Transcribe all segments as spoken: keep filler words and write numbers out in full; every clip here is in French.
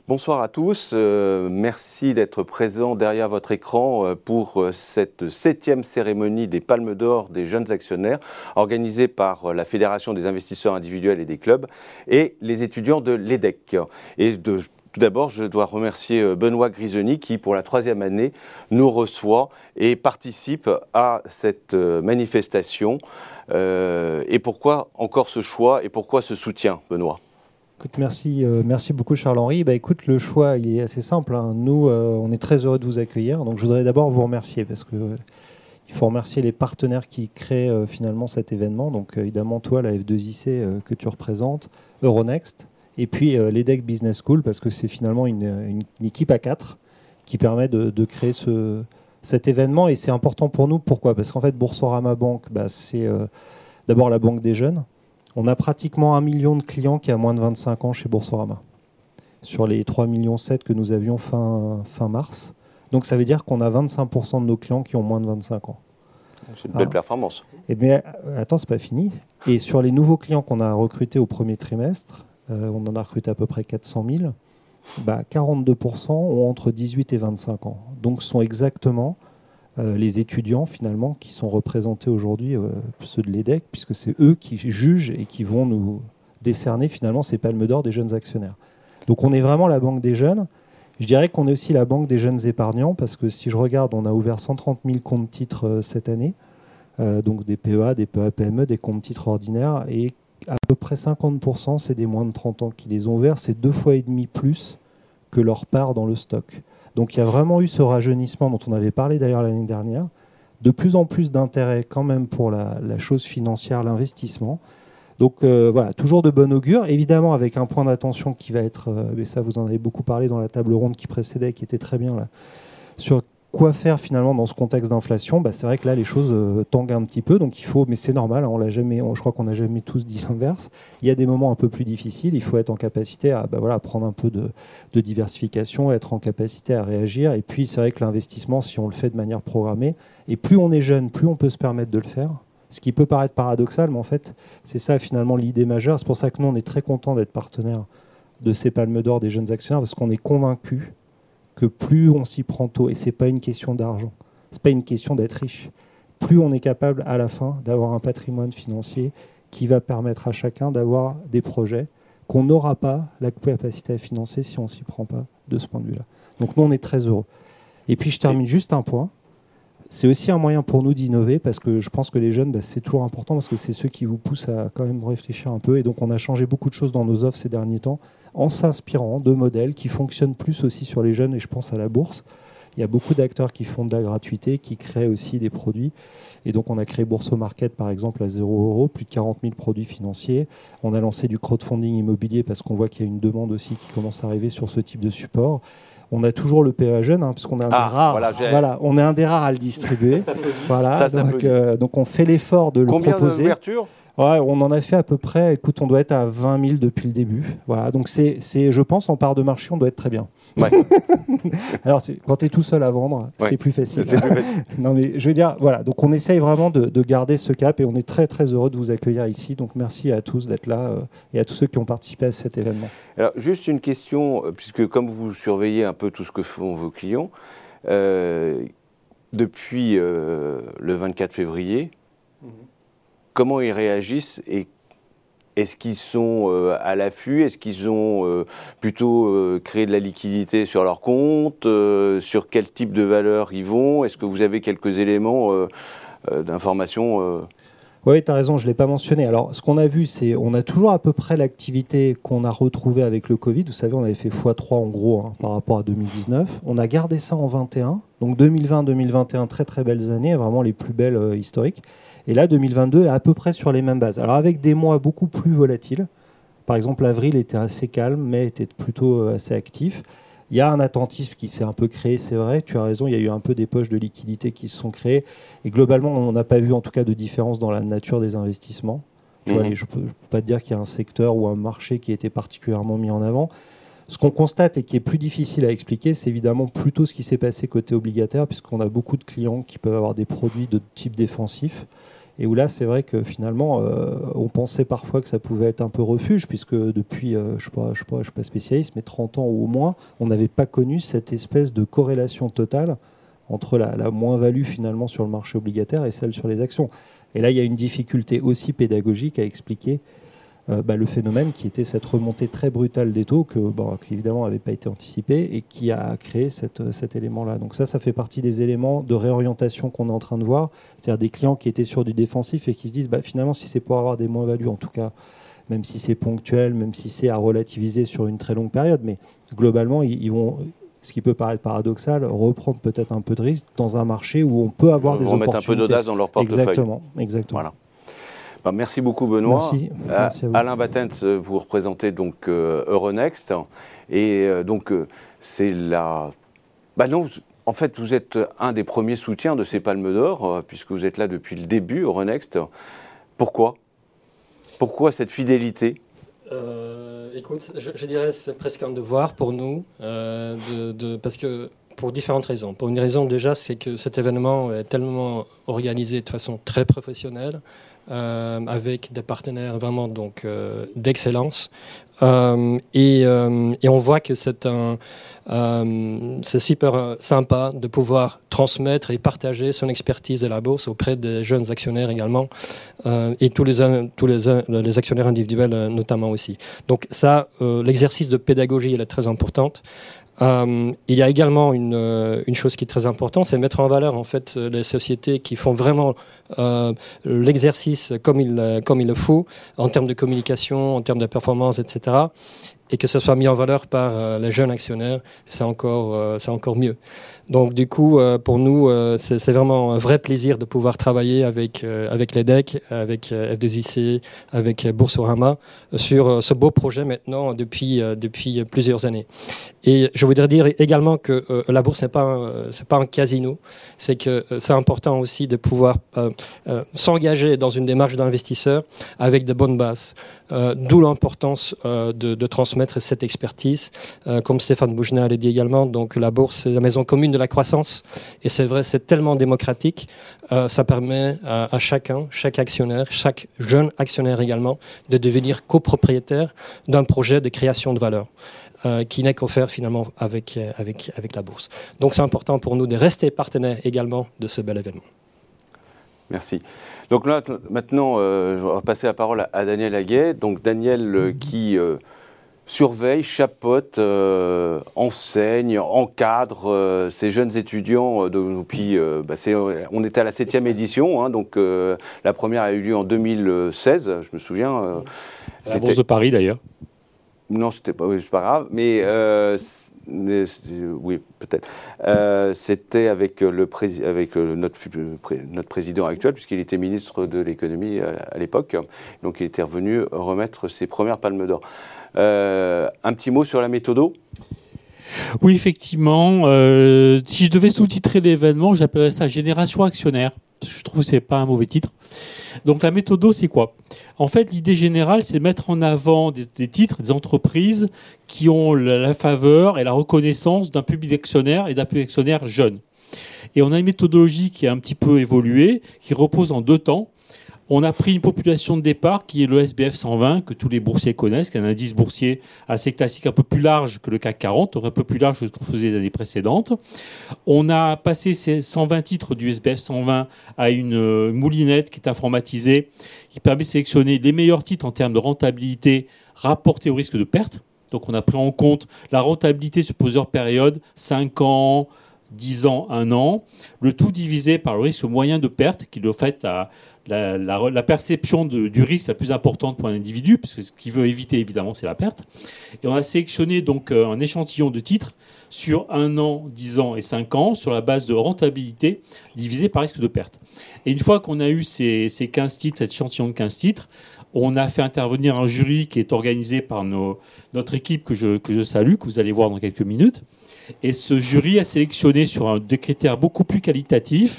Bonsoir à tous, euh, merci d'être présents derrière votre écran euh, pour euh, cette septième cérémonie des Palmes d'Or des jeunes actionnaires organisée par euh, la Fédération des investisseurs individuels et des clubs et les étudiants de l'E D E C. Et de, tout d'abord, je dois remercier euh, Benoît Grisoni qui, pour la troisième année, nous reçoit et participe à cette euh, manifestation. Euh, et pourquoi encore ce choix et pourquoi ce soutien, Benoît ? Écoute, merci, euh, merci beaucoup Charles-Henri. Bah, écoute, le choix il est assez simple, hein. Nous, euh, on est très heureux de vous accueillir. Donc, je voudrais d'abord vous remercier parce que euh, il faut remercier les partenaires qui créent euh, finalement cet événement. Donc, euh, évidemment, toi, la F deux I C euh, que tu représentes, Euronext, et puis euh, l'E D E C Business School parce que c'est finalement une, une, une équipe à quatre qui permet de, de créer ce, cet événement. Et c'est important pour nous. Pourquoi ? Parce qu'en fait, Boursorama Banque, bah, c'est euh, d'abord la banque des jeunes. On a pratiquement un million de clients qui a moins de vingt-cinq ans chez Boursorama, sur les trois virgule sept millions que nous avions fin, fin mars. Donc ça veut dire qu'on a vingt-cinq pour cent de nos clients qui ont moins de vingt-cinq ans. C'est une belle Alors, performance. Et bien, attends, c'est pas fini. Et sur les nouveaux clients qu'on a recrutés au premier trimestre, euh, on en a recruté à peu près quatre cent mille, bah, quarante-deux pour cent ont entre dix-huit et vingt-cinq ans. Donc ce sont exactement Euh, les étudiants finalement qui sont représentés aujourd'hui, euh, ceux de l'E D E C, puisque c'est eux qui jugent et qui vont nous décerner finalement ces palmes d'or des jeunes actionnaires. Donc on est vraiment la banque des jeunes. Je dirais qu'on est aussi la banque des jeunes épargnants, parce que si je regarde, on a ouvert cent trente mille comptes titres euh, cette année, euh, donc des P E A, des P E A P M E, des comptes titres ordinaires, et à peu près cinquante pour cent c'est des moins de trente ans qui les ont ouverts. C'est deux fois et demi plus que leur part dans le stock. Donc il y a vraiment eu ce rajeunissement dont on avait parlé d'ailleurs l'année dernière, de plus en plus d'intérêt quand même pour la, la chose financière, l'investissement. Donc euh, voilà, toujours de bon augure, évidemment avec un point d'attention qui va être, euh, mais ça vous en avez beaucoup parlé dans la table ronde qui précédait, qui était très bien là, sur quoi faire finalement dans ce contexte d'inflation. Bah, c'est vrai que là les choses euh, tanguent un petit peu, donc il faut, mais c'est normal, hein, on l'a jamais, on, je crois qu'on n'a jamais tous dit l'inverse. Il y a des moments un peu plus difficiles, il faut être en capacité à bah, voilà, prendre un peu de, de diversification, être en capacité à réagir. Et puis c'est vrai que l'investissement, si on le fait de manière programmée, et plus on est jeune, plus on peut se permettre de le faire. Ce qui peut paraître paradoxal, mais en fait c'est ça finalement l'idée majeure. C'est pour ça que nous on est très contents d'être partenaire de ces palmes d'or des jeunes actionnaires, parce qu'on est convaincus que plus on s'y prend tôt, et c'est pas une question d'argent, c'est pas une question d'être riche, plus on est capable à la fin d'avoir un patrimoine financier qui va permettre à chacun d'avoir des projets qu'on n'aura pas la capacité à financer si on s'y prend pas de ce point de vue-là. Donc nous on est très heureux. Et puis je termine juste un point. C'est aussi un moyen pour nous d'innover, parce que je pense que les jeunes, bah, c'est toujours important, parce que c'est ceux qui vous poussent à quand même réfléchir un peu. Et donc on a changé beaucoup de choses dans nos offres ces derniers temps, en s'inspirant de modèles qui fonctionnent plus aussi sur les jeunes, et je pense à la bourse. Il y a beaucoup d'acteurs qui font de la gratuité, qui créent aussi des produits. Et donc on a créé Bourso Market par exemple à zéro euro, plus de quarante mille produits financiers. On a lancé du crowdfunding immobilier parce qu'on voit qu'il y a une demande aussi qui commence à arriver sur ce type de support. On a toujours le P E A jeune, hein, puisqu'on est un ah, des rares. Voilà, voilà, on est un des rares à le distribuer. Ça, ça voilà, ça, ça donc, euh, donc on fait l'effort de Combien le proposer. Combien d'ouvertures ? Ouais, on en a fait à peu près. Écoute, on doit être à vingt mille depuis le début. Voilà, donc c'est, c'est, je pense, en part de marché, on doit être très bien. Ouais. Alors, quand tu es tout seul à vendre, ouais. c'est plus facile. C'est plus facile. Non, mais je veux dire, voilà. Donc, on essaye vraiment de, de garder ce cap, et on est très, très heureux de vous accueillir ici. Donc, merci à tous d'être là euh, et à tous ceux qui ont participé à cet événement. Alors, juste une question, puisque comme vous surveillez un peu tout ce que font vos clients, euh, depuis euh, le vingt-quatre février, mmh. comment ils réagissent et est-ce qu'ils sont euh, à l'affût? Est-ce qu'ils ont euh, plutôt euh, créé de la liquidité sur leur compte? euh, Sur quel type de valeur ils vont? Est-ce que vous avez quelques éléments euh, euh, d'information euh... Oui, tu as raison, je ne l'ai pas mentionné. Alors, ce qu'on a vu, c'est on a toujours à peu près l'activité qu'on a retrouvée avec le Covid. Vous savez, on avait fait fois trois en gros hein, par rapport à deux mille dix-neuf. On a gardé ça en vingt et un. Donc deux mille vingt deux mille vingt et un, très très belles années, vraiment les plus belles euh, historiques. Et là, deux mille vingt-deux est à peu près sur les mêmes bases. Alors avec des mois beaucoup plus volatiles. Par exemple, avril était assez calme, mai était plutôt euh, assez actif. Il y a un attentisme qui s'est un peu créé, c'est vrai, tu as raison, il y a eu un peu des poches de liquidité qui se sont créées. Et globalement, on n'a pas vu en tout cas de différence dans la nature des investissements. Tu mmh. vois, je ne peux, peux pas te dire qu'il y a un secteur ou un marché qui a été particulièrement mis en avant. Ce qu'on constate et qui est plus difficile à expliquer, c'est évidemment plutôt ce qui s'est passé côté obligataire, puisqu'on a beaucoup de clients qui peuvent avoir des produits de type défensif. Et où là, c'est vrai que finalement, euh, on pensait parfois que ça pouvait être un peu refuge, puisque depuis, euh, je ne suis, suis pas spécialiste, mais trente ans ou au moins, on n'avait pas connu cette espèce de corrélation totale entre la, la moins-value finalement sur le marché obligataire et celle sur les actions. Et là, il y a une difficulté aussi pédagogique à expliquer euh, bah, le phénomène qui était cette remontée très brutale des taux, que, bon, qui évidemment n'avait pas été anticipée et qui a créé cette, cet élément-là. Donc ça, ça fait partie des éléments de réorientation qu'on est en train de voir, c'est-à-dire des clients qui étaient sur du défensif et qui se disent bah, finalement, si c'est pour avoir des moins-values, en tout cas, même si c'est ponctuel, même si c'est à relativiser sur une très longue période, mais globalement, ils, ils vont... ce qui peut paraître paradoxal, reprendre peut-être un peu de risque dans un marché où on peut avoir des opportunités. Remettre un peu d'audace dans leur portefeuille. Exactement, exactement. Voilà. Ben, merci beaucoup Benoît. Merci. Merci à vous. Alain Battens, vous représentez donc euh, Euronext et euh, donc euh, c'est la. Bah non, en fait vous êtes un des premiers soutiens de ces Palmes d'Or euh, puisque vous êtes là depuis le début Euronext. Pourquoi Pourquoi cette fidélité? Euh, écoute, je, je dirais c'est presque un devoir pour nous, euh, de, de, parce que pour différentes raisons. Pour une raison déjà, c'est que cet événement est tellement organisé de façon très professionnelle, euh, avec des partenaires vraiment donc euh, d'excellence, euh, et, euh, et on voit que c'est un, euh, c'est super sympa de pouvoir transmettre et partager son expertise de la bourse auprès des jeunes actionnaires également, euh, et tous les tous les, les actionnaires individuels euh, notamment aussi. Donc ça, euh, l'exercice de pédagogie elle est très importante. Euh, il y a également une, euh, une chose qui est très importante, c'est mettre en valeur en fait les sociétés qui font vraiment euh, l'exercice comme il, comme il le faut en termes de communication, en termes de performance, et cetera. Et que ce soit mis en valeur par euh, les jeunes actionnaires, c'est encore, euh, c'est encore mieux. Donc du coup, euh, pour nous, euh, c'est, c'est vraiment un vrai plaisir de pouvoir travailler avec, euh, avec l'E D E C, avec euh, F deux I C, avec euh, Boursorama, sur euh, ce beau projet maintenant depuis, euh, depuis plusieurs années. Et je voudrais dire également que euh, la bourse, ce n'est pas, un, c'est pas un casino, c'est que euh, c'est important aussi de pouvoir euh, euh, s'engager dans une démarche d'investisseur avec de bonnes bases. Euh, d'où l'importance euh, de, de transmettre cette expertise. Euh, comme Stéphane Boujna l'a dit également, donc la bourse, c'est la maison commune de la croissance. Et c'est vrai, c'est tellement démocratique. Euh, ça permet à, à chacun, chaque actionnaire, chaque jeune actionnaire également, de devenir copropriétaire d'un projet de création de valeur. Euh, qui n'est qu'offert finalement avec, avec, avec la bourse. Donc c'est important pour nous de rester partenaires également de ce bel événement. Merci. Donc là, maintenant, euh, je vais passer la parole à, à Daniel Aguet. Donc Daniel euh, qui euh, surveille, chapeaute, euh, enseigne, encadre euh, ces jeunes étudiants. Euh, depuis, euh, bah c'est, on était à la septième édition, hein, donc euh, la première a eu lieu en deux mille seize, je me souviens. Euh, à la Bourse de Paris d'ailleurs. Non, c'était pas, oui, c'est pas grave, mais, euh, mais oui, peut-être. Euh, c'était avec, le prési- avec notre, notre président actuel, puisqu'il était ministre de l'économie à, à l'époque. Donc, il était revenu remettre ses premières palmes d'or. Euh, un petit mot sur la méthodo ? Oui, effectivement. Euh, si je devais sous-titrer l'événement, j'appellerais ça Génération Actionnaire. Je trouve que ce n'est pas un mauvais titre. Donc la méthodo, c'est quoi ? En fait, l'idée générale, c'est de mettre en avant des, des titres, des entreprises qui ont la, la faveur et la reconnaissance d'un public d'actionnaires et d'un public d'actionnaires jeunes. Et on a une méthodologie qui a un petit peu évolué, qui repose en deux temps. On a pris une population de départ qui est le S B F cent vingt, que tous les boursiers connaissent, qui est un indice boursier assez classique, un peu plus large que le C A C quarante, un peu plus large que ce qu'on faisait les années précédentes. On a passé ces cent vingt titres du S B F cent vingt à une moulinette qui est informatisée, qui permet de sélectionner les meilleurs titres en termes de rentabilité rapportés au risque de perte. Donc on a pris en compte la rentabilité sur plusieurs périodes, cinq ans, dix ans, un an, le tout divisé par le risque moyen de perte, qui est le fait à La, la, la perception de, du risque la plus importante pour un individu, parce que ce qu'il veut éviter, évidemment, c'est la perte. Et on a sélectionné donc un échantillon de titres sur un an, dix ans et cinq ans, sur la base de rentabilité divisée par risque de perte. Et une fois qu'on a eu ces, ces quinze titres, cet échantillon de quinze titres, on a fait intervenir un jury qui est organisé par nos, notre équipe que je, que je salue, que vous allez voir dans quelques minutes. Et ce jury a sélectionné sur un, des critères beaucoup plus qualitatifs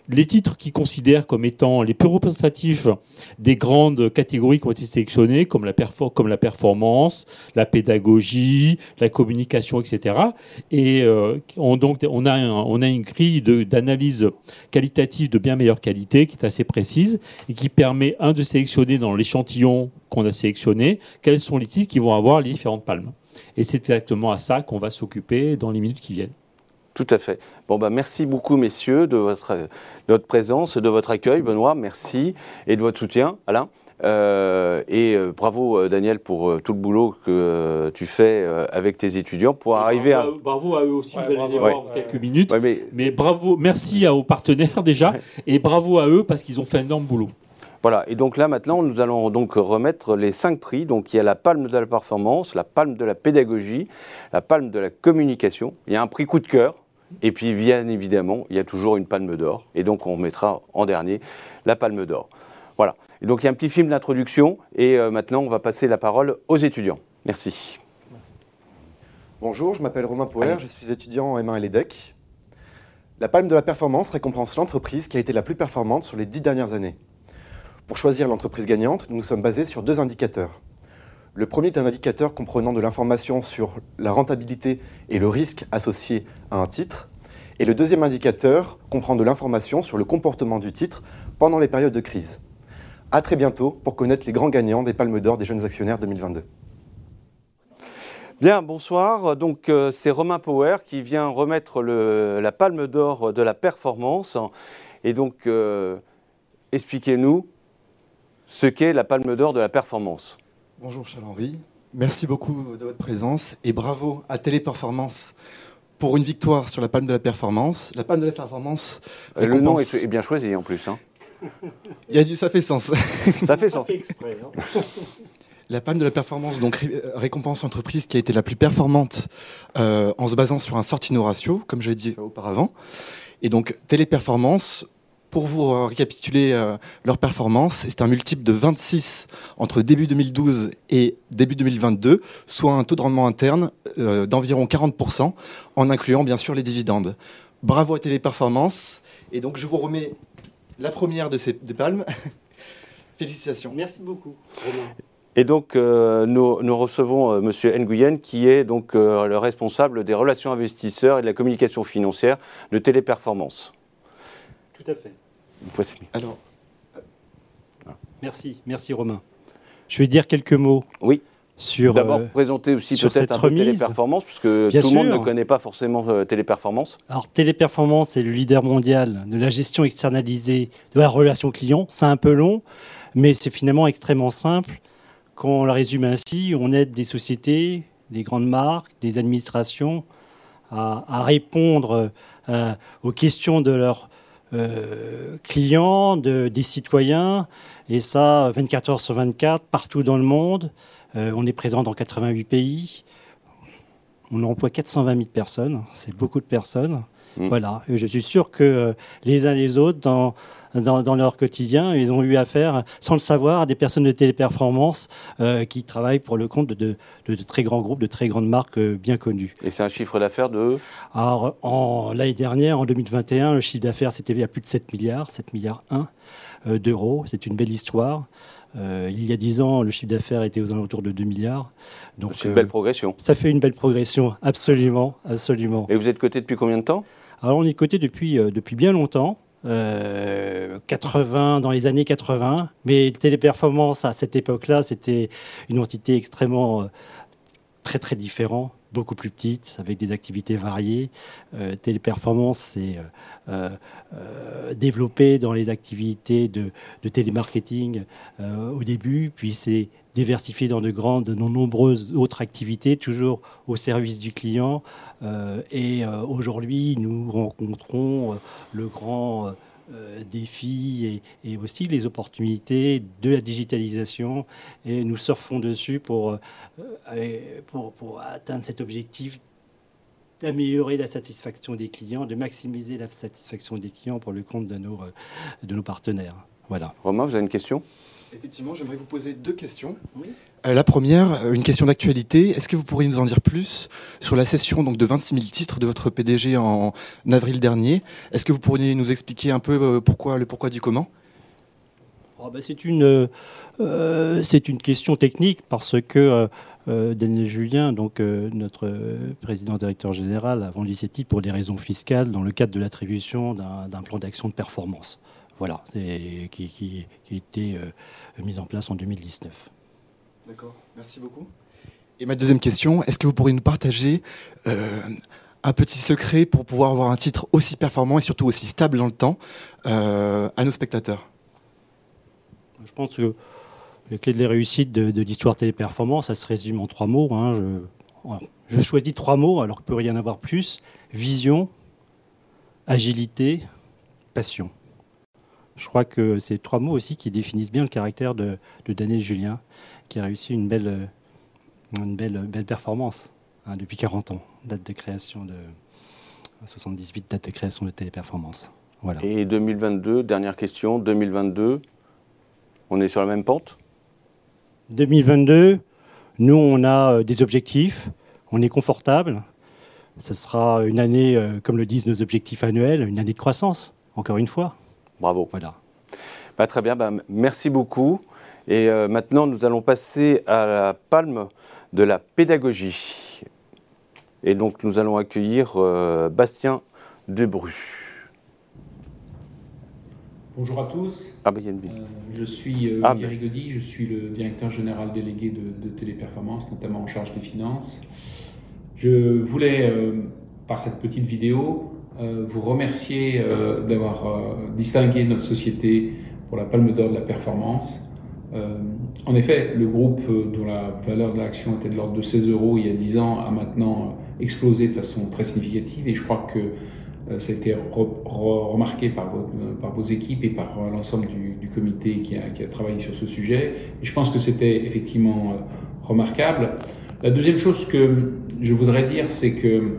les titres qu'ils considèrent comme étant les plus représentatifs des grandes catégories qui ont été sélectionnées, comme la, perfor- comme la performance, la pédagogie, la communication, et cetera. Et euh, on, donc, on, a un, on a une grille de, d'analyse qualitative de bien meilleure qualité qui est assez précise et qui permet, un, de sélectionner dans l'échantillon qu'on a sélectionné quels sont les titres qui vont avoir les différentes palmes. Et c'est exactement à ça qu'on va s'occuper dans les minutes qui viennent. Tout à fait. Bon, bah, merci beaucoup, messieurs, de votre, de votre présence, de votre accueil. Benoît, merci. Et de votre soutien, Alain. Euh, et euh, bravo, euh, Daniel, pour euh, tout le boulot que euh, tu fais euh, avec tes étudiants pour et arriver bravo à... à... Bravo à eux aussi, Ouais, vous allez bravo, les voir ouais. en quelques minutes. Ouais, mais... mais bravo, merci à, aux partenaires déjà, Ouais. et bravo à eux parce qu'ils ont fait un énorme boulot. Voilà, et donc là maintenant nous allons donc remettre les cinq prix. Donc il y a la palme de la performance, la palme de la pédagogie, la palme de la communication, il y a un prix coup de cœur, et puis bien évidemment il y a toujours une palme d'or, et donc on mettra en dernier la palme d'or. Voilà, et donc il y a un petit film d'introduction, et euh, maintenant on va passer la parole aux étudiants. Merci. Bonjour, je m'appelle Romain Poher, je suis étudiant en M un L E D E C. La palme de la performance récompense l'entreprise qui a été la plus performante sur les dix dernières années. Pour choisir l'entreprise gagnante, nous nous sommes basés sur deux indicateurs. Le premier est un indicateur comprenant de l'information sur la rentabilité et le risque associé à un titre. Et le deuxième indicateur comprend de l'information sur le comportement du titre pendant les périodes de crise. À très bientôt pour connaître les grands gagnants des Palmes d'Or des jeunes actionnaires deux mille vingt-deux. Bien, bonsoir. Donc euh, c'est Romain Poher qui vient remettre le, la palme d'or de la performance. Et donc, euh, expliquez-nous ce qu'est la palme d'or de la performance. Bonjour Charles-Henri, merci beaucoup de votre présence et bravo à Téléperformance pour une victoire sur la palme de la performance. La palme de la performance récompense... Le nom est, est bien choisi en plus. Hein. Il y a du, ça fait sens. Ça fait sens. fait exprès, hein. La palme de la performance donc ré, récompense l'entreprise qui a été la plus performante euh, en se basant sur un sortino ratio, comme je l'ai dit auparavant. Et donc Téléperformance, pour vous récapituler euh, leur performance, c'est un multiple de vingt-six entre début deux mille douze et début deux mille vingt-deux, soit un taux de rendement interne euh, d'environ quarante pour cent, en incluant bien sûr les dividendes. Bravo à Téléperformance. Et donc je vous remets la première de ces des palmes. Félicitations. Merci beaucoup, Romain. Et donc, euh, nous, nous recevons euh, M. Nguyen, qui est donc euh, le responsable des relations investisseurs et de la communication financière de Téléperformance. Tout à fait. Alors, merci, merci Romain. Je vais dire quelques mots. Oui. Sur, D'abord, euh, présenter aussi sur peut-être un peu Téléperformance, puisque Bien tout sûr. le monde ne connaît pas forcément euh, Téléperformance. Alors, Téléperformance est le leader mondial de la gestion externalisée de la relation client. C'est un peu long, mais c'est finalement extrêmement simple. Quand on le résume ainsi, on aide des sociétés, des grandes marques, des administrations à, à répondre euh, aux questions de leurs euh, clients, de, des citoyens, et ça vingt-quatre heures sur vingt-quatre, partout dans le monde. Euh, on est présent dans quatre-vingt-huit pays. On emploie quatre cent vingt mille personnes. C'est beaucoup de personnes. Mmh. Voilà. Et je suis sûr que euh, les uns les autres, dans, dans, dans leur quotidien, ils ont eu affaire, sans le savoir, à des personnes de Téléperformance euh, qui travaillent pour le compte de, de, de, de très grands groupes, de très grandes marques euh, bien connues. Et c'est un chiffre d'affaires de... Alors, en, l'année dernière, en deux mille vingt et un, le chiffre d'affaires, c'était à plus de sept milliards, sept milliards un euh, d'euros. C'est une belle histoire. Euh, il y a dix ans, le chiffre d'affaires était aux alentours de deux milliards. Donc, c'est une euh, belle progression. Ça fait une belle progression, absolument, absolument. Et vous êtes coté depuis combien de temps ? Alors, on est coté depuis, euh, depuis bien longtemps, euh, quatre-vingts, dans les années quatre-vingts. Mais Téléperformance, à cette époque-là, c'était une entité extrêmement euh, très, très différente, beaucoup plus petite, avec des activités variées. Euh, Téléperformance, c'est euh, euh, développé dans les activités de, de télémarketing euh, au début, puis c'est diversifié dans de grandes, de nombreuses autres activités, toujours au service du client. Euh, et euh, aujourd'hui, nous rencontrons euh, le grand euh, défi et, et aussi les opportunités de la digitalisation. Et nous surfons dessus pour, euh, pour, pour atteindre cet objectif d'améliorer la satisfaction des clients, de maximiser la satisfaction des clients pour le compte de nos, de nos partenaires. Voilà. Romain, vous avez une question ? Effectivement, j'aimerais vous poser deux questions. Oui. Euh, la première, une question d'actualité. Est-ce que vous pourriez nous en dire plus sur la cession donc, de vingt-six mille titres de votre P D G en avril dernier? Est-ce que vous pourriez nous expliquer un peu pourquoi, le pourquoi du comment? Oh ben c'est une, euh, c'est une question technique parce que euh, Daniel Julien, donc, euh, notre président directeur général, a vendu ses titres pour des raisons fiscales dans le cadre de l'attribution d'un, d'un plan d'action de performance. Voilà, et qui, qui, qui a été euh, mis en place en deux mille dix-neuf. D'accord, merci beaucoup. Et ma deuxième question, est-ce que vous pourriez nous partager euh, un petit secret pour pouvoir avoir un titre aussi performant et surtout aussi stable dans le temps euh, à nos spectateurs? Je pense que les clés de la réussite de, de l'histoire Téléperformance, ça se résume en trois mots. Hein. Je, je choisis trois mots alors qu'il ne peut rien avoir plus. Vision, agilité, passion. Je crois que c'est trois mots aussi qui définissent bien le caractère de, de Daniel Julien, qui a réussi une belle, une belle, belle performance hein, depuis quarante ans, date de création de soixante-dix-huit, date de création de Téléperformance. Voilà. Et deux mille vingt-deux, dernière question, deux mille vingt-deux, on est sur la même pente? deux mille vingt-deux, nous on a des objectifs, on est confortable. Ce sera une année, comme le disent nos objectifs annuels, une année de croissance, encore une fois. Bravo. Voilà. Bah, très bien, bah, merci beaucoup. Et euh, maintenant, nous allons passer à la palme de la pédagogie. Et donc, nous allons accueillir euh, Bastien Debru. Bonjour à tous. Ah, bah, il y a une euh, je suis euh, ah, Olivier Rigaudy, je suis le directeur général délégué de, de Téléperformance, notamment en charge des finances. Je voulais, euh, par cette petite vidéo, euh, vous remercier euh, d'avoir euh, distingué notre société pour la Palme d'Or de la performance. Euh, en effet, le groupe euh, dont la valeur de l'action était de l'ordre de seize euros il y a dix ans a maintenant explosé de façon très significative et je crois que euh, ça a été re, re, remarqué par, votre, par vos équipes et par euh, l'ensemble du, du comité qui a, qui a travaillé sur ce sujet. Et je pense que c'était effectivement euh, remarquable. La deuxième chose que je voudrais dire, c'est que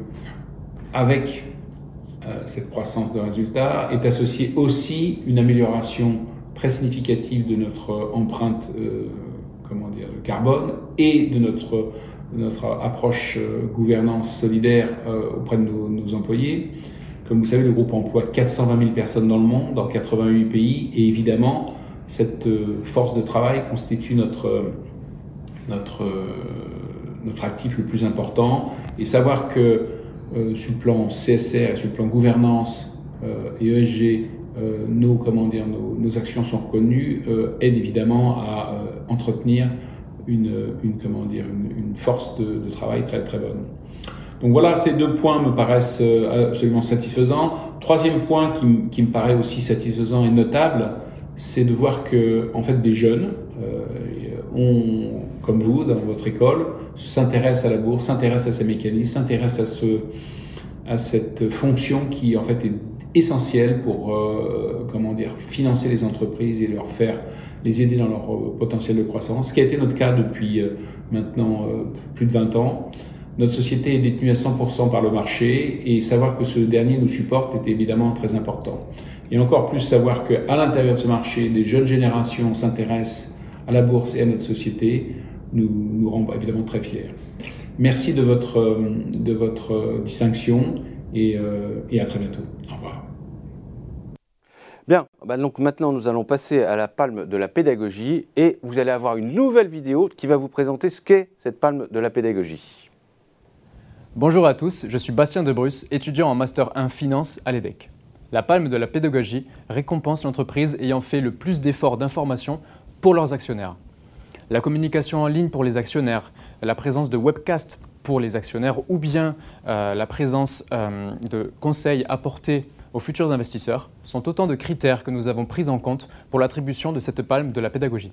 avec euh, cette croissance de résultats est associée aussi une amélioration très significative de notre empreinte euh, comment dire, carbone et de notre, de notre approche euh, gouvernance solidaire euh, auprès de nos, nos employés. Comme vous savez, le groupe emploie quatre cent vingt mille personnes dans le monde, dans quatre-vingt-huit pays, et évidemment, cette euh, force de travail constitue notre, notre, euh, notre actif le plus important. Et savoir que euh, sur le plan C S R, sur le plan gouvernance euh, et E S G, Euh, nos, comment dire, nos, nos actions sont reconnues, euh, aide évidemment à euh, entretenir une, une, comment dire, une, une force de, de travail très, très bonne. Donc voilà, ces deux points me paraissent euh, absolument satisfaisants. Troisième point qui, qui me paraît aussi satisfaisant et notable, c'est de voir que en fait, des jeunes, euh, ont, comme vous, dans votre école, s'intéressent à la bourse, s'intéressent à ces mécanismes, s'intéressent à, ce, à cette fonction qui en fait est essentiel pour euh, comment dire, financer les entreprises et leur faire les aider dans leur euh, potentiel de croissance, ce qui a été notre cas depuis euh, maintenant euh, plus de vingt ans. Notre société est détenue à cent pour cent par le marché et savoir que ce dernier nous supporte est évidemment très important. Et encore plus savoir qu'à l'intérieur de ce marché, des jeunes générations s'intéressent à la bourse et à notre société nous, nous rend évidemment très fiers. Merci de votre, de votre distinction et, euh, et à très bientôt. Au revoir. Bien, bah donc maintenant nous allons passer à la palme de la pédagogie et vous allez avoir une nouvelle vidéo qui va vous présenter ce qu'est cette palme de la pédagogie. Bonjour à tous, je suis Bastien Debrus, étudiant en Master un Finance à l'EDEC. La palme de la pédagogie récompense l'entreprise ayant fait le plus d'efforts d'information pour leurs actionnaires. La communication en ligne pour les actionnaires, la présence de webcasts pour les actionnaires ou bien euh, la présence euh, de conseils apportés aux futurs investisseurs sont autant de critères que nous avons pris en compte pour l'attribution de cette palme de la pédagogie.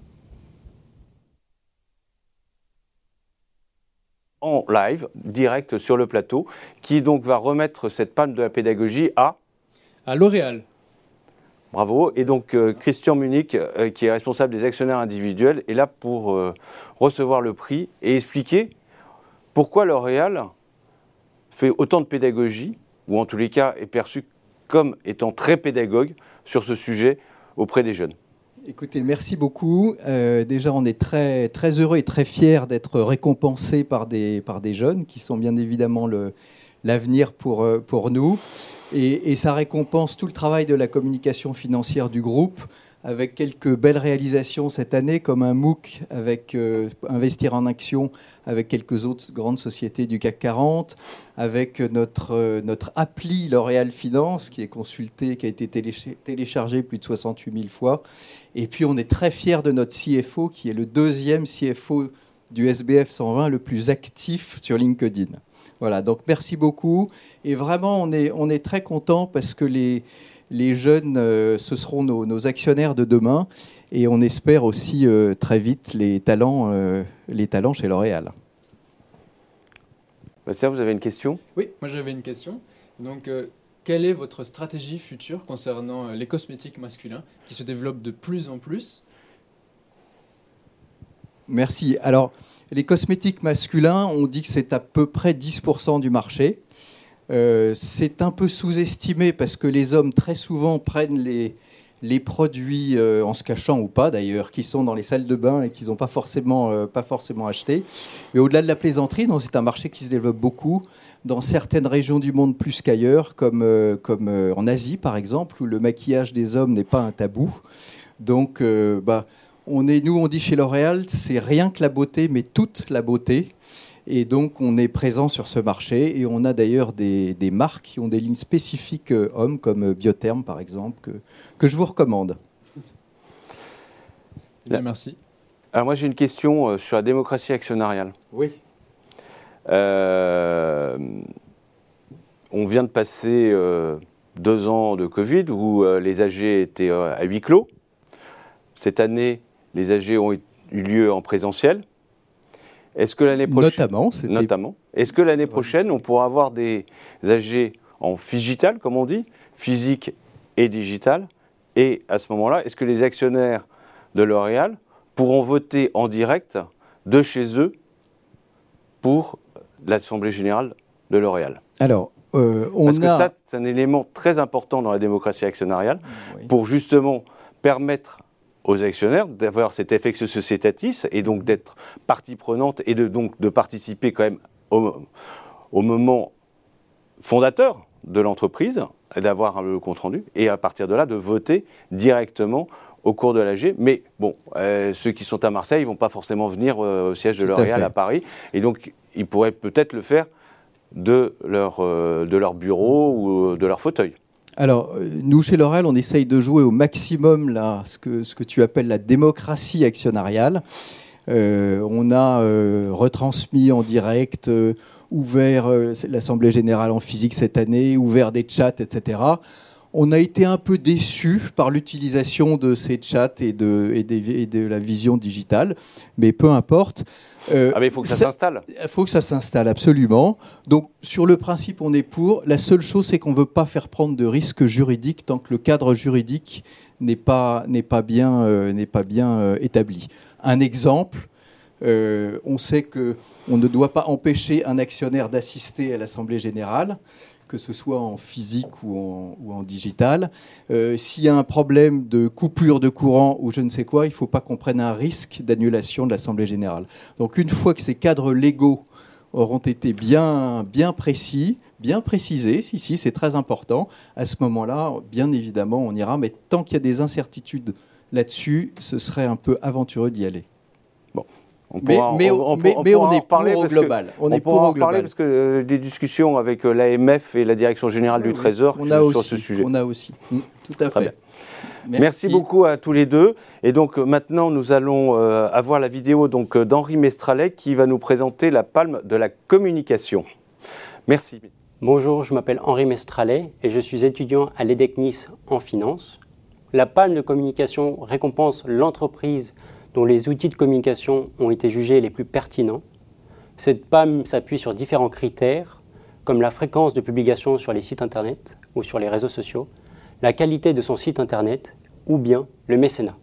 En live, direct sur le plateau, qui donc va remettre cette palme de la pédagogie à à L'Oréal. Bravo. Et donc euh, Christian Munich, euh, qui est responsable des actionnaires individuels, est là pour euh, recevoir le prix et expliquer pourquoi L'Oréal fait autant de pédagogie, ou en tous les cas est perçu comme étant très pédagogue sur ce sujet auprès des jeunes. Écoutez, merci beaucoup. Euh, déjà, on est très, très heureux et très fiers d'être récompensés par des, par des jeunes qui sont bien évidemment le, l'avenir pour, pour nous. Et, et ça récompense tout le travail de la communication financière du groupe, avec quelques belles réalisations cette année, comme un MOOC avec euh, Investir en Action avec quelques autres grandes sociétés du C A C quarante, avec notre, euh, notre appli L'Oréal Finance, qui est consultée, qui a été téléch- téléchargée plus de soixante-huit mille fois. Et puis, on est très fiers de notre C F O, qui est le deuxième C F O du S B F cent vingt le plus actif sur LinkedIn. Voilà, donc merci beaucoup. Et vraiment, on est, on est très contents parce que les... Les jeunes, euh, ce seront nos, nos actionnaires de demain et on espère aussi euh, très vite les talents, euh, les talents chez L'Oréal. Bastien, vous avez une question ? Oui, moi j'avais une question. Donc, euh, quelle est votre stratégie future concernant euh, les cosmétiques masculins qui se développent de plus en plus ? Merci. Alors, les cosmétiques masculins, on dit que c'est à peu près dix pour cent du marché. Euh, c'est un peu sous-estimé parce que les hommes très souvent prennent les, les produits, euh, en se cachant ou pas d'ailleurs, qui sont dans les salles de bain et qu'ils n'ont pas forcément, euh, pas forcément acheté. Mais au-delà de la plaisanterie, non, c'est un marché qui se développe beaucoup dans certaines régions du monde plus qu'ailleurs, comme, euh, comme euh, en Asie par exemple, où le maquillage des hommes n'est pas un tabou. Donc, euh, bah, on est, nous on dit chez L'Oréal, c'est rien que la beauté, mais toute la beauté. Et donc, on est présent sur ce marché et on a d'ailleurs des, des marques qui ont des lignes spécifiques euh, hommes, comme Biotherm, par exemple, que, que je vous recommande. Bien, merci. Alors moi, j'ai une question euh, sur la démocratie actionnariale. Oui. Euh, on vient de passer euh, deux ans de Covid où euh, les A G étaient euh, à huis clos. Cette année, les A G ont eu lieu en présentiel. Est-ce que l'année prochaine, notamment, c'était... notamment, est-ce que l'année prochaine, on pourra avoir des A G en phygital, comme on dit, physique et digital? Et à ce moment-là, est-ce que les actionnaires de L'Oréal pourront voter en direct de chez eux pour l'Assemblée générale de L'Oréal? Alors, euh, on Parce a... que ça, c'est un élément très important dans la démocratie actionnariale, oui, pour justement permettre aux actionnaires d'avoir cet effet sociétatis et donc d'être partie prenante et de, donc, de participer quand même au, au moment fondateur de l'entreprise, et d'avoir le compte-rendu, et à partir de là, de voter directement au cours de l'A G. Mais bon, euh, ceux qui sont à Marseille ne vont pas forcément venir euh, au siège de L'Oréal à, à Paris, et donc ils pourraient peut-être le faire de leur, euh, de leur bureau ou de leur fauteuil. Alors, nous, chez L'Oréal, on essaye de jouer au maximum là, ce, que, ce que tu appelles la démocratie actionnariale. Euh, on a euh, retransmis en direct, euh, ouvert euh, l'Assemblée générale en physique cette année, ouvert des chats, et cetera. On a été un peu déçus par l'utilisation de ces chats et de, et des, et de la vision digitale, mais peu importe. Euh, ah mais il faut que ça, ça s'installe. Il faut que ça s'installe, absolument. Donc, sur le principe, on est pour. La seule chose, c'est qu'on ne veut pas faire prendre de risques juridiques tant que le cadre juridique n'est pas, n'est pas bien, euh, n'est pas bien euh, établi. Un exemple, euh, on sait qu'on ne doit pas empêcher un actionnaire d'assister à l'Assemblée générale, que ce soit en physique ou en, ou en digital. Euh, s'il y a un problème de coupure de courant ou je ne sais quoi, il ne faut pas qu'on prenne un risque d'annulation de l'Assemblée générale. Donc une fois que ces cadres légaux auront été bien, bien précis, bien précisés, si, si, c'est très important, à ce moment-là, bien évidemment, on ira. Mais tant qu'il y a des incertitudes là-dessus, ce serait un peu aventureux d'y aller. Bon. On mais, pourra, mais, on, on, mais, on mais on est pour au global. On, on est pourra pour en parler parce que euh, des discussions avec euh, l'A M F et la Direction générale oui, du oui. Trésor on a sur aussi, ce sujet. On a aussi. Mmh, tout à Très fait. Bien. Merci. Merci beaucoup à tous les deux. Et donc euh, maintenant, nous allons euh, avoir la vidéo donc, euh, d'Henri Mestralet qui va nous présenter la palme de la communication. Merci. Bonjour, je m'appelle Henri Mestralet et je suis étudiant à l'E D E C Nice en finance. La palme de communication récompense l'entreprise dont les outils de communication ont été jugés les plus pertinents. Cette palme s'appuie sur différents critères, comme la fréquence de publication sur les sites internet ou sur les réseaux sociaux, la qualité de son site internet ou bien le mécénat.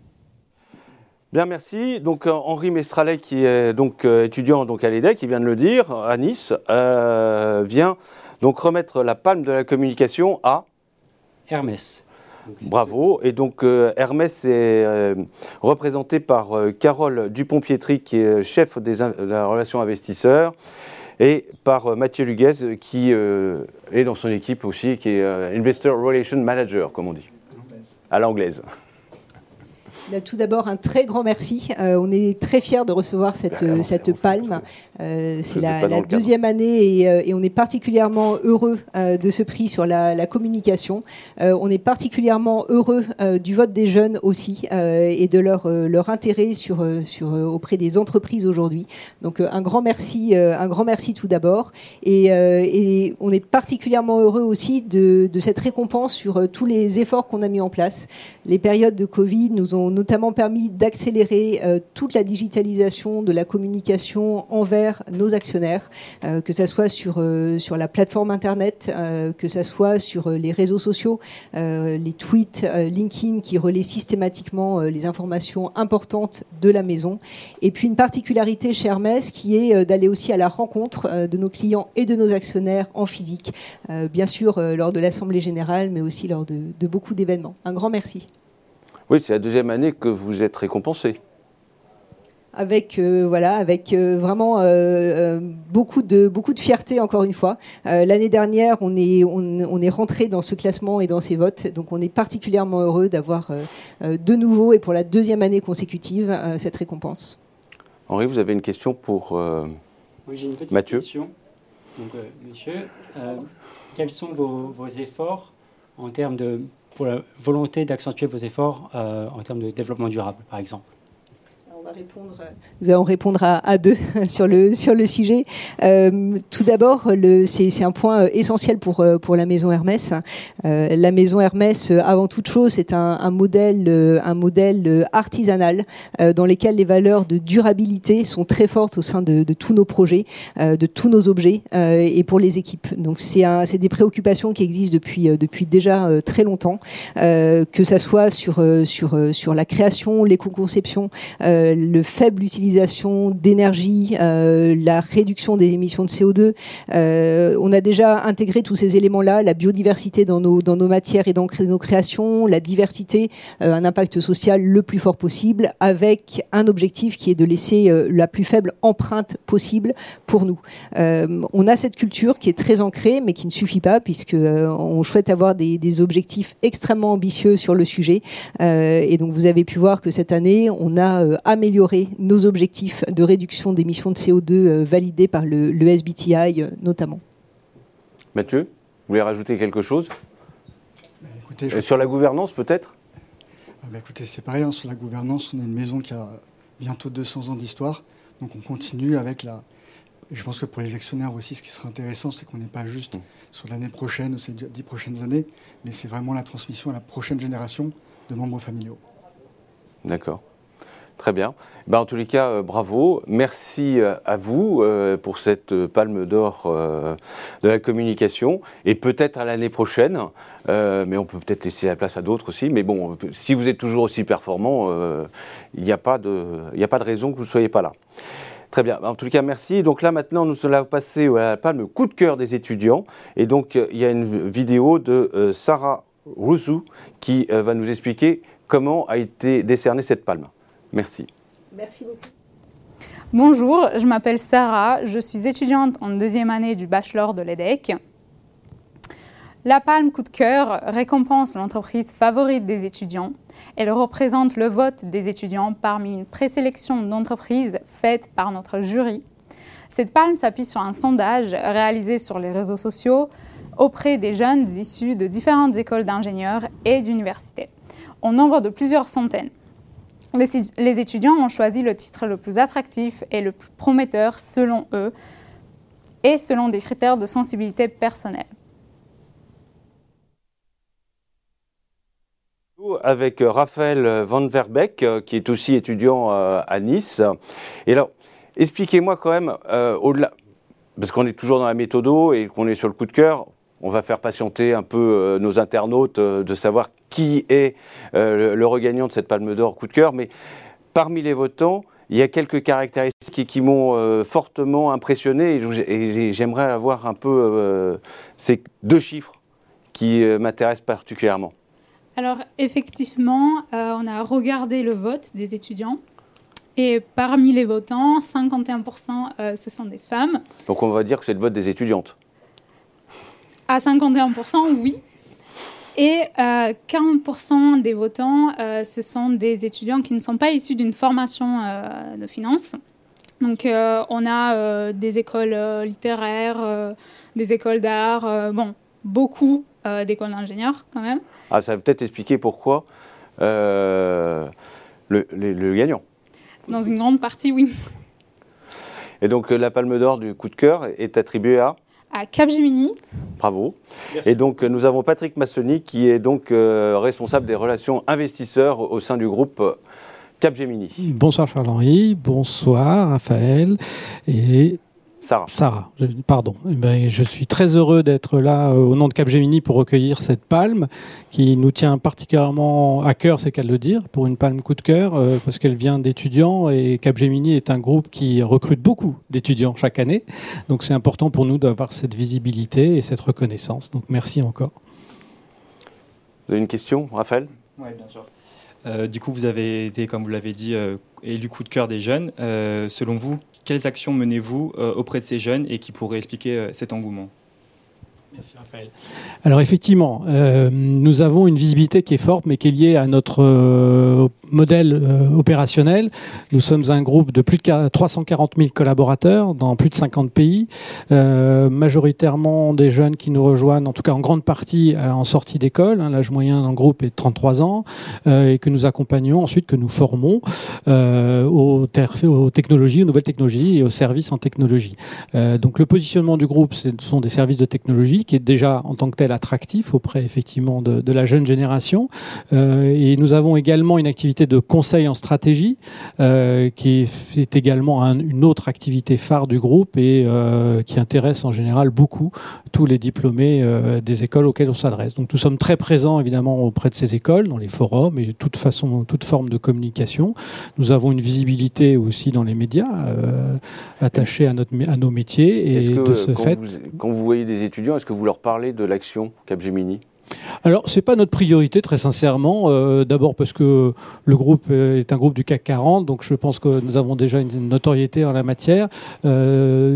Bien, merci. Donc Henri Mestralet, qui est donc euh, étudiant donc à l'E D E C, qui vient de le dire, à Nice, euh, vient donc remettre la palme de la communication à Hermès. Bravo. Et donc euh, Hermès est euh, représenté par euh, Carole Dupont-Pietri, qui est chef des, de la relation investisseur, et par euh, Mathieu Luguez, qui euh, est dans son équipe aussi, qui est euh, Investor Relation Manager, comme on dit, à l'anglaise. Tout d'abord, un très grand merci. Euh, on est très fiers de recevoir cette, ben, cette palme. Euh, c'est la, la le deuxième année et, euh, et on est particulièrement heureux euh, de ce prix sur la, la communication. Euh, on est particulièrement heureux euh, du vote des jeunes aussi euh, et de leur, euh, leur intérêt sur, sur, euh, auprès des entreprises aujourd'hui. Donc euh, un grand merci, euh, un grand merci tout d'abord. Et, euh, et on est particulièrement heureux aussi de, de cette récompense sur euh, tous les efforts qu'on a mis en place. Les périodes de Covid nous ont notamment permis d'accélérer euh, toute la digitalisation de la communication envers nos actionnaires, euh, que ce soit sur, euh, sur la plateforme Internet, euh, que ce soit sur euh, les réseaux sociaux, euh, les tweets, euh, LinkedIn qui relaient systématiquement euh, les informations importantes de la maison. Et puis une particularité chez Hermès qui est euh, d'aller aussi à la rencontre euh, de nos clients et de nos actionnaires en physique, euh, bien sûr euh, lors de l'Assemblée Générale, mais aussi lors de, de beaucoup d'événements. Un grand merci. Oui, c'est la deuxième année que vous êtes récompensé. Avec, euh, voilà, avec euh, vraiment euh, euh, beaucoup, de, beaucoup de fierté, encore une fois. Euh, l'année dernière, on est, on, on est rentré dans ce classement et dans ces votes. Donc, on est particulièrement heureux d'avoir euh, euh, de nouveau et pour la deuxième année consécutive euh, cette récompense. Henri, vous avez une question pour euh, oui, j'ai une petite Mathieu. Question. Donc, euh, monsieur, euh, quels sont vos, vos efforts en termes de... pour la volonté d'accentuer vos efforts euh, en termes de développement durable, par exemple? On va répondre, nous allons répondre à, à deux sur le, sur le sujet. Euh, tout d'abord, c'est, c'est un point essentiel pour, pour la maison Hermès. Euh, la maison Hermès, avant toute chose, c'est un, un, modèle, un modèle artisanal euh, dans lequel les valeurs de durabilité sont très fortes au sein de, de tous nos projets, euh, de tous nos objets euh, et pour les équipes. Donc c'est, un, c'est des préoccupations qui existent depuis, depuis déjà euh, très longtemps, euh, que ça soit sur, sur, sur la création, l'éco-conception, euh, le faible utilisation d'énergie, euh, la réduction des émissions de C O deux. Euh, on a déjà intégré tous ces éléments-là, la biodiversité dans nos, dans nos matières et dans nos créations, la diversité, euh, un impact social le plus fort possible, avec un objectif qui est de laisser euh, la plus faible empreinte possible pour nous. Euh, on a cette culture qui est très ancrée, mais qui ne suffit pas, puisque euh, on souhaite avoir des, des objectifs extrêmement ambitieux sur le sujet. Euh, et donc vous avez pu voir que cette année, on a euh, améliorer nos objectifs de réduction d'émissions de C O deux euh, validés par le, le S B T I euh, notamment. Mathieu, vous voulez rajouter quelque chose? bah, écoutez, je... Sur la gouvernance peut-être? ah, bah, Écoutez, c'est pareil, hein, sur la gouvernance, on est une maison qui a bientôt deux cents ans d'histoire, donc on continue avec la... Et je pense que pour les actionnaires aussi, ce qui serait intéressant, c'est qu'on n'est pas juste mmh. sur l'année prochaine ou ces dix prochaines années, mais c'est vraiment la transmission à la prochaine génération de membres familiaux. D'accord. Très bien. Ben, en tous les cas, euh, bravo. Merci euh, à vous euh, pour cette euh, palme d'or euh, de la communication. Et peut-être à l'année prochaine, euh, mais on peut peut-être laisser la place à d'autres aussi. Mais bon, si vous êtes toujours aussi performant, il n'y a pas de, il a pas de raison que vous ne soyez pas là. Très bien. En tout cas, merci. Donc là, maintenant, nous allons passer à la palme coup de cœur des étudiants. Et donc, il y a une vidéo de euh, Sarah Rousseau qui euh, va nous expliquer comment a été décernée cette palme. Merci. Merci beaucoup. Bonjour, je m'appelle Sarah, je suis étudiante en deuxième année du bachelor de l'E D E C. La palme coup de cœur récompense l'entreprise favorite des étudiants. Elle représente le vote des étudiants parmi une présélection d'entreprises faite par notre jury. Cette palme s'appuie sur un sondage réalisé sur les réseaux sociaux auprès des jeunes issus de différentes écoles d'ingénieurs et d'universités, au nombre de plusieurs centaines. Les étudiants ont choisi le titre le plus attractif et le plus prometteur selon eux et selon des critères de sensibilité personnelle. Avec Raphaël Van Verbeek, qui est aussi étudiant à Nice. Et alors, expliquez-moi quand même, euh, au-delà, parce qu'on est toujours dans la méthodo et qu'on est sur le coup de cœur, on va faire patienter un peu euh, nos internautes euh, de savoir qui est euh, le, le regagnant de cette palme d'or coup de cœur. Mais parmi les votants, il y a quelques caractéristiques qui, qui m'ont euh, fortement impressionné et, et j'aimerais avoir un peu euh, ces deux chiffres qui euh, m'intéressent particulièrement. Alors, effectivement, euh, on a regardé le vote des étudiants. Et parmi les votants, cinquante et un pour cent euh, ce sont des femmes. Donc on va dire que c'est le vote des étudiantes. À cinquante et un pour cent, oui. Et euh, quarante pour cent des votants, euh, ce sont des étudiants qui ne sont pas issus d'une formation euh, de finance. Donc euh, on a euh, des écoles euh, littéraires, euh, des écoles d'art, euh, bon, beaucoup euh, d'écoles d'ingénieurs quand même. Ah, ça va peut-être expliquer pourquoi euh, le, le, le gagnant. Dans une grande partie, oui. Et donc la Palme d'Or du coup de cœur est attribuée à à Capgemini. Bravo. Merci. Et donc nous avons Patrick Massoni qui est donc euh, responsable des relations investisseurs au sein du groupe Capgemini. Bonsoir Charles-Henri, bonsoir Raphaël et Sarah. Sarah, pardon. Eh ben, je suis très heureux d'être là euh, au nom de Capgemini pour recueillir cette palme qui nous tient particulièrement à cœur, c'est qu'à le dire, pour une palme coup de cœur, euh, parce qu'elle vient d'étudiants et Capgemini est un groupe qui recrute beaucoup d'étudiants chaque année. Donc c'est important pour nous d'avoir cette visibilité et cette reconnaissance. Donc merci encore. Vous avez une question, Raphaël ? Oui, bien sûr. Euh, du coup, vous avez été, comme vous l'avez dit, euh, élu coup de cœur des jeunes. Euh, selon vous, quelles actions menez-vous euh, auprès de ces jeunes et qui pourraient expliquer euh, cet engouement ? Merci Raphaël. Alors effectivement, euh, nous avons une visibilité qui est forte, mais qui est liée à notre euh, modèle euh, opérationnel. Nous sommes un groupe de plus de trois cent quarante mille collaborateurs dans plus de cinquante pays, euh, majoritairement des jeunes qui nous rejoignent, en tout cas en grande partie euh, en sortie d'école. Hein, l'âge moyen dans le groupe est de trente-trois ans euh, et que nous accompagnons ensuite, que nous formons euh, aux, ter- aux technologies, aux nouvelles technologies et aux services en technologie. Euh, donc le positionnement du groupe, ce sont des services de technologie qui est déjà en tant que tel attractif auprès effectivement de, de la jeune génération. Euh, et nous avons également une activité de conseil en stratégie euh, qui est, est également un, une autre activité phare du groupe et euh, qui intéresse en général beaucoup tous les diplômés euh, des écoles auxquelles on s'adresse. Donc nous sommes très présents évidemment auprès de ces écoles, dans les forums et toute façon, toute forme de communication. Nous avons une visibilité aussi dans les médias euh, attachés à, notre, à nos métiers et est-ce que, de ce quand fait... Vous, quand vous voyez des étudiants, est-ce que vous leur parlez de l'action Capgemini ? Alors, c'est pas notre priorité, très sincèrement. Euh, d'abord parce que le groupe est un groupe du C A C quarante, donc je pense que nous avons déjà une notoriété en la matière. Euh,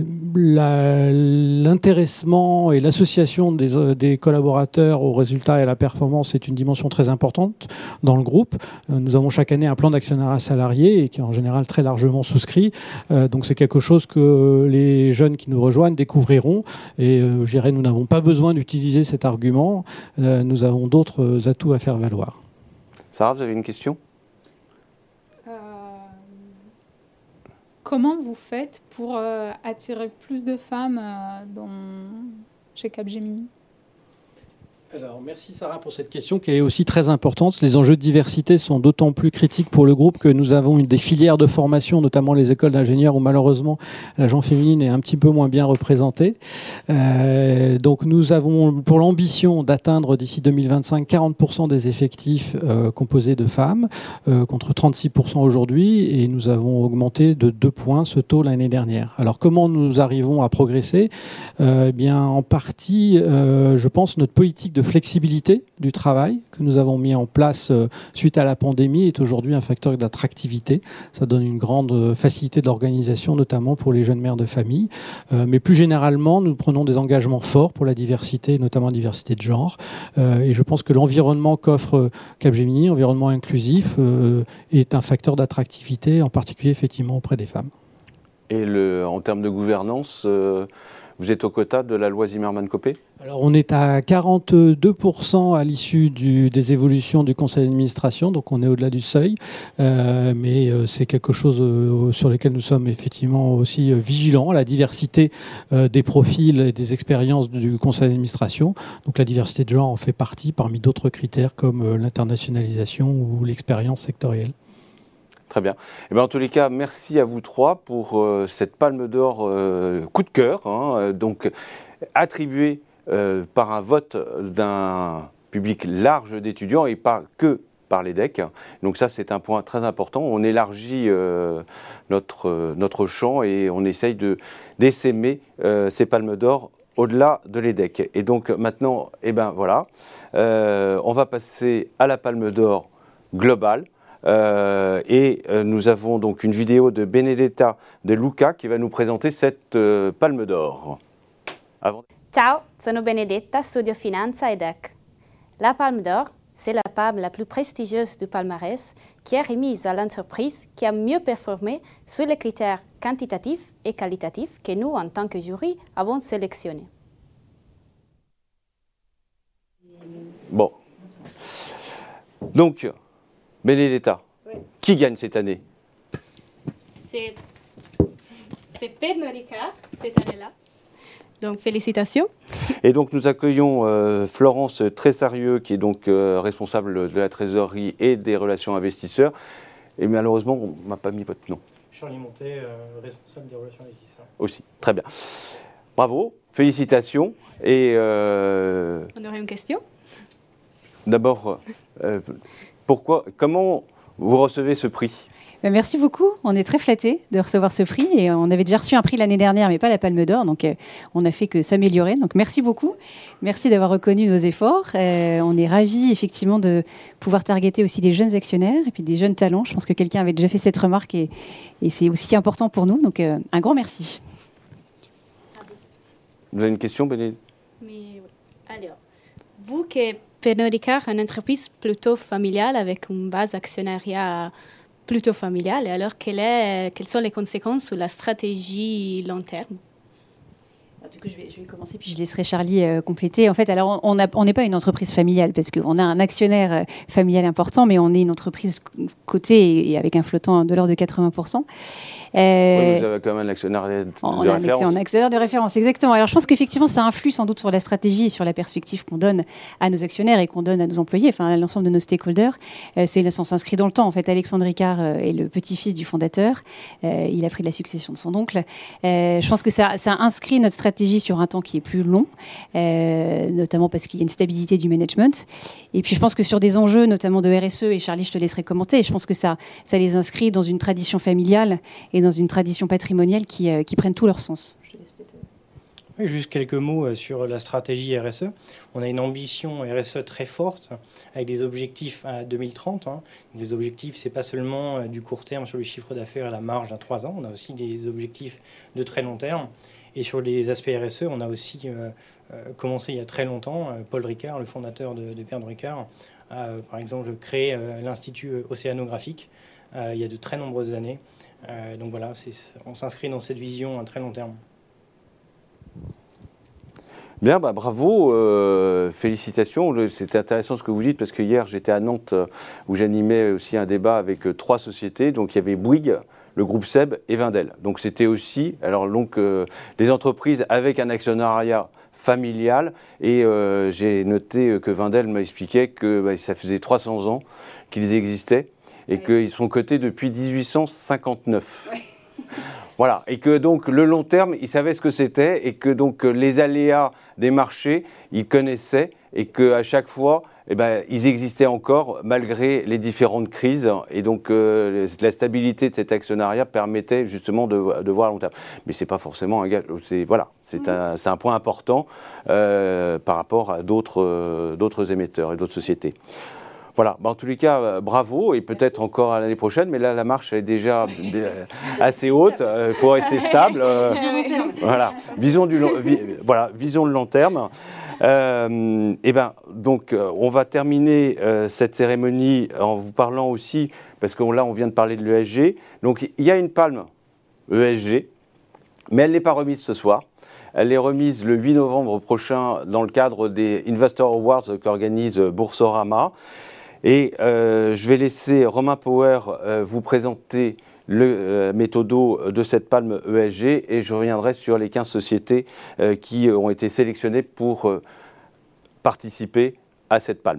la, l'intéressement et l'association des, des collaborateurs aux résultats et à la performance est une dimension très importante dans le groupe. Euh, nous avons chaque année un plan d'actionnariat salarié et qui est en général très largement souscrit. Euh, donc c'est quelque chose que les jeunes qui nous rejoignent découvriront. Et euh, je dirais, nous n'avons pas besoin d'utiliser cet argument. Euh, nous avons d'autres atouts à faire valoir. Sarah, vous avez une question ? euh, Comment vous faites pour euh, attirer plus de femmes euh, dans, chez Capgemini ? Alors, merci Sarah pour cette question qui est aussi très importante. Les enjeux de diversité sont d'autant plus critiques pour le groupe que nous avons une des filières de formation, notamment les écoles d'ingénieurs où malheureusement la gente féminine est un petit peu moins bien représentée. Euh, donc nous avons pour l'ambition d'atteindre d'ici deux mille vingt-cinq quarante pour cent des effectifs euh, composés de femmes euh, contre trente-six pour cent aujourd'hui et nous avons augmenté de deux points ce taux l'année dernière. Alors comment nous arrivons à progresser ? euh, Eh bien en partie, euh, je pense, notre politique de flexibilité du travail que nous avons mis en place euh, suite à la pandémie est aujourd'hui un facteur d'attractivité. Ça donne une grande facilité d'organisation, notamment pour les jeunes mères de famille. Euh, mais plus généralement, nous prenons des engagements forts pour la diversité, notamment la diversité de genre. Euh, et je pense que l'environnement qu'offre Capgemini, environnement inclusif, euh, est un facteur d'attractivité, en particulier effectivement auprès des femmes. Et le, en termes de gouvernance, euh, vous êtes au quota de la loi Zimmermann-Copé ? Alors on est à quarante-deux pour cent à l'issue du, des évolutions du conseil d'administration, donc on est au-delà du seuil, euh, mais euh, c'est quelque chose euh, sur lequel nous sommes effectivement aussi euh, vigilants, la diversité euh, des profils et des expériences du conseil d'administration. Donc la diversité de genre en fait partie parmi d'autres critères comme euh, l'internationalisation ou l'expérience sectorielle. Très bien. Et bien, en tous les cas, merci à vous trois pour euh, cette palme d'or euh, coup de cœur, hein, donc attribuée euh, par un vote d'un public large d'étudiants et pas que par l'E D E C. Donc ça, c'est un point très important. On élargit euh, notre, euh, notre champ et on essaye de, d'essaimer euh, ces palmes d'or au-delà de l'E D E C. Et donc maintenant, eh ben voilà, euh, on va passer à la Palme d'Or globale. Euh, et euh, nous avons donc une vidéo de Benedetta De Luca qui va nous présenter cette euh, Palme d'Or. Avant... Ciao, sono Benedetta, studio Finanza e D E C. La Palme d'Or, c'est la palme la plus prestigieuse du palmarès qui est remise à l'entreprise qui a mieux performé sur les critères quantitatifs et qualitatifs que nous, en tant que jury, avons sélectionnés. Bon. Donc, Benedetta, oui. Qui gagne cette année? C'est Pernod Ricard cette année-là. Donc, félicitations. Et donc, nous accueillons euh, Florence Tressarieux, qui est donc euh, responsable de la trésorerie et des relations investisseurs. Et malheureusement, on ne m'a pas mis votre nom. Charlie Montet, euh, responsable des relations investisseurs. Aussi, très bien. Bravo, félicitations. Et euh, on aurait une question? D'abord, euh, pourquoi, comment vous recevez ce prix? Merci beaucoup. On est très flattés de recevoir ce prix. Et on avait déjà reçu un prix l'année dernière, mais pas la Palme d'Or. Donc, euh, on n'a fait que s'améliorer. Donc, merci beaucoup. Merci d'avoir reconnu nos efforts. Euh, on est ravis, effectivement, de pouvoir targeter aussi des jeunes actionnaires et puis des jeunes talents. Je pense que quelqu'un avait déjà fait cette remarque et, et c'est aussi important pour nous. Donc, euh, un grand merci. Vous avez une question, Bénédicte? Mais, alors, vous que Pernod Ricard est une entreprise plutôt familiale avec une base actionnariat plutôt familiale, et alors quelle est, quelles sont les conséquences sur la stratégie long terme? Du coup, je vais, je vais commencer, puis je laisserai Charlie euh, compléter. En fait, alors, on n'est on pas une entreprise familiale, parce qu'on a un actionnaire euh, familial important, mais on est une entreprise cotée et, et avec un flottant de l'ordre de quatre-vingts pour cent. Euh, oui, vous avez quand même un actionnaire de, de on référence. On a un actionnaire de référence, exactement. Alors, je pense qu'effectivement, ça influe sans doute sur la stratégie et sur la perspective qu'on donne à nos actionnaires et qu'on donne à nos employés, enfin, à l'ensemble de nos stakeholders. Euh, c'est là, on s'inscrit dans le temps. En fait, Alexandre Ricard euh, est le petit-fils du fondateur. Euh, il a pris la succession de son oncle. Euh, je pense que ça, ça inscrit notre stratégie sur un temps qui est plus long, euh, notamment parce qu'il y a une stabilité du management. Et puis, je pense que sur des enjeux, notamment de R S E, et Charlie, je te laisserai commenter, je pense que ça, ça les inscrit dans une tradition familiale et dans une tradition patrimoniale qui, euh, qui prennent tout leur sens. Je te laisse peut-être... Oui, juste quelques mots sur la stratégie R S E. On a une ambition R S E très forte, avec des objectifs à deux mille trente. Hein. Les objectifs, ce n'est pas seulement du court terme sur le chiffre d'affaires et la marge à trois ans, on a aussi des objectifs de très long terme. Et sur les aspects R S E, on a aussi euh, commencé il y a très longtemps. Paul Ricard, le fondateur de, de Pernod Ricard, a euh, par exemple créé euh, l'Institut océanographique euh, il y a de très nombreuses années. Euh, donc voilà, c'est, on s'inscrit dans cette vision à très long terme. Bien, bah, bravo, euh, félicitations. C'était intéressant ce que vous dites parce que hier j'étais à Nantes où j'animais aussi un débat avec euh, trois sociétés. Donc il y avait Bouygues, le groupe Seb et Wendel. Donc c'était aussi alors donc euh, les entreprises avec un actionnariat familial et euh, j'ai noté que Wendel m'a expliqué que bah, ça faisait trois cents ans qu'ils existaient et oui. qu'ils sont cotés depuis dix-huit cent cinquante-neuf. Oui. Voilà, et que donc le long terme, ils savaient ce que c'était et que donc les aléas des marchés, ils connaissaient et qu'à chaque fois, eh ben, ils existaient encore malgré les différentes crises. Et donc euh, la stabilité de cet actionnariat permettait justement de, de voir à long terme. Mais c'est pas forcément un gage. C'est, voilà, c'est, mmh. un, c'est un point important euh, par rapport à d'autres, euh, d'autres émetteurs et d'autres sociétés. Voilà, bah en tous les cas, bravo, et peut-être Merci. Encore à l'année prochaine, mais là, la marche est déjà assez haute, il euh, faut rester stable. Euh, voilà, vision du long, vi, voilà, vision de long terme. Euh, et ben, donc, on va terminer euh, cette cérémonie en vous parlant aussi, parce que là, on vient de parler de l'E S G. Donc, il y a une palme E S G, mais elle n'est pas remise ce soir. Elle est remise le huit novembre prochain dans le cadre des Investor Awards qu'organise Boursorama. Et euh, je vais laisser Romain Power euh, vous présenter le euh, méthodo de cette palme E S G et je reviendrai sur les quinze sociétés euh, qui ont été sélectionnées pour euh, participer à cette palme.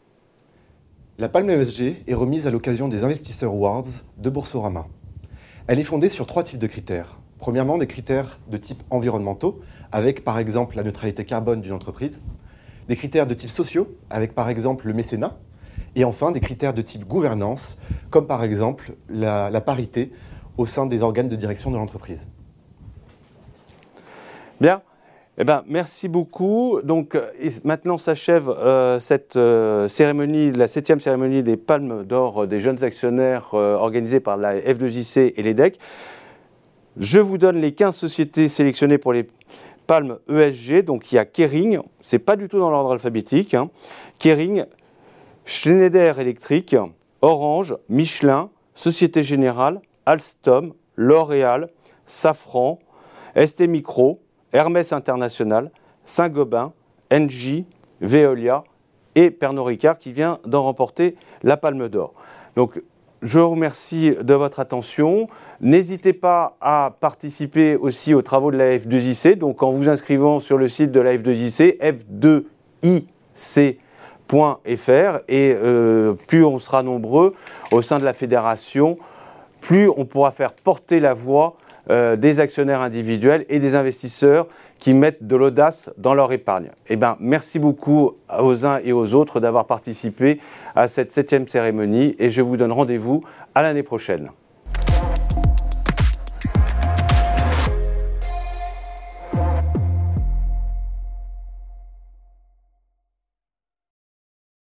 La palme E S G est remise à l'occasion des Investisseurs Awards de Boursorama. Elle est fondée sur trois types de critères. Premièrement, des critères de type environnementaux, avec par exemple la neutralité carbone d'une entreprise. Des critères de type sociaux, avec par exemple le mécénat. Et enfin, des critères de type gouvernance, comme par exemple la, la parité au sein des organes de direction de l'entreprise. Bien. Eh ben, merci beaucoup. Donc, maintenant s'achève euh, cette euh, cérémonie, la septième cérémonie des Palmes d'Or des jeunes actionnaires euh, organisée par la F deux J C et l'E D E C. Je vous donne les quinze sociétés sélectionnées pour les Palmes E S G. Donc, il y a Kering, c'est pas du tout dans l'ordre alphabétique. Hein. Kering, Schneider Electric, Orange, Michelin, Société Générale, Alstom, L'Oréal, Safran, S T Micro, Hermès International, Saint-Gobain, Engie, Veolia et Pernod Ricard qui vient d'en remporter la Palme d'Or. Donc, je vous remercie de votre attention. N'hésitez pas à participer aussi aux travaux de la F deux J C, donc en vous inscrivant sur le site de la F deux J C, f deux i c point f r, et euh, plus on sera nombreux au sein de la fédération, plus on pourra faire porter la voix Euh, des actionnaires individuels et des investisseurs qui mettent de l'audace dans leur épargne. Eh ben, merci beaucoup aux uns et aux autres d'avoir participé à cette septième cérémonie et je vous donne rendez-vous à l'année prochaine.